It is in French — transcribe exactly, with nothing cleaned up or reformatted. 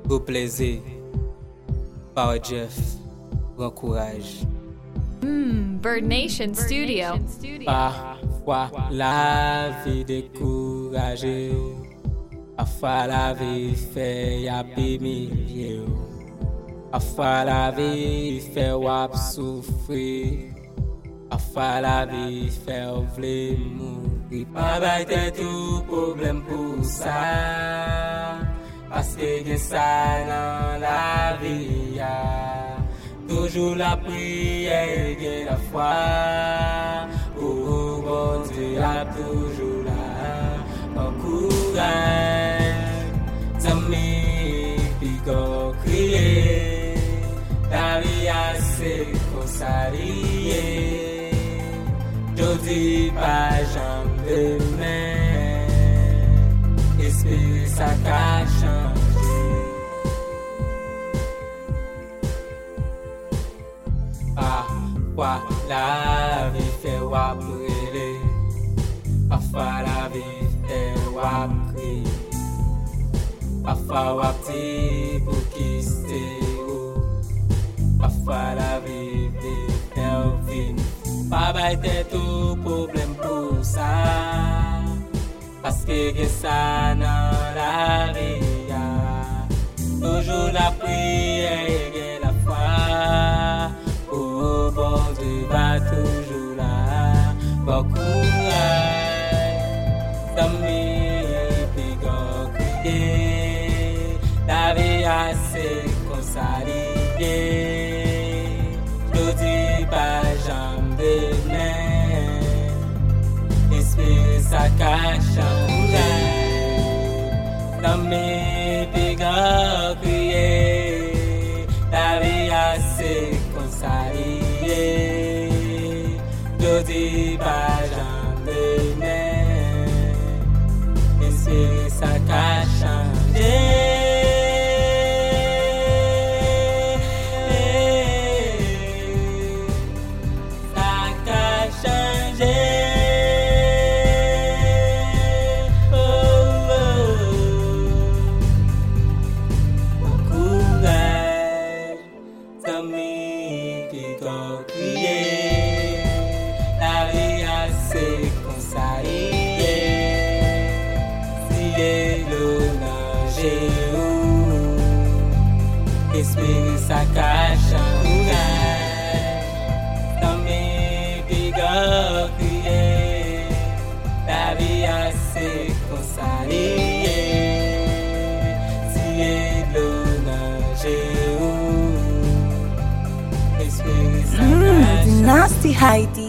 Au plaisir, Power Jeff, grand courage. Mm, Bird Nation Studio. Parfois la vie découragée, parfois la vie fait y'a pémilier, parfois la vie fait wap souffrir, parfois la vie fait vle mourir. Pas bâtir tout problème pour ça, parce que gen ça dans la vie ya. Toujours la prière et la foi. Oh, bon Dieu, a toujours là. Mon courage, t'amis, puis qu'on crie. La vie a c'est qu'on s'allie. Je dis pas jamais demain. Espérer ça qu'a changé. Parfois la vie fait wap brûler, parfois la vie fait wap crier, parfois wap ti pour quitter ou, parfois la vie fait vivre. Pas bâtir tout problème pour ça, parce que gen ça dans la vie ya. Toujours la prière et la foi. Oh, bon Dieu va toujours là. Bon courage, t'amis, puis qu'on crier. La vie a c'est qu'on s'allie. Je dis pas jamais demain. Espérer ça cache courage. T'amis, puis qu'on crier. La vie a c'est s'allier, je dis pas jamais mais espérer ça qu'a changé. Ça qu'a changé. Oh, oh, oh. Courage, t'amis. La vie a c'est qu'on s'allie. Si l'on j'ai où espérer ça cache un courage. Dans mes pigots crier. La vie a c'est qu'on s'allie. Si l'on j'ai où. Mm, the nasty Heidi.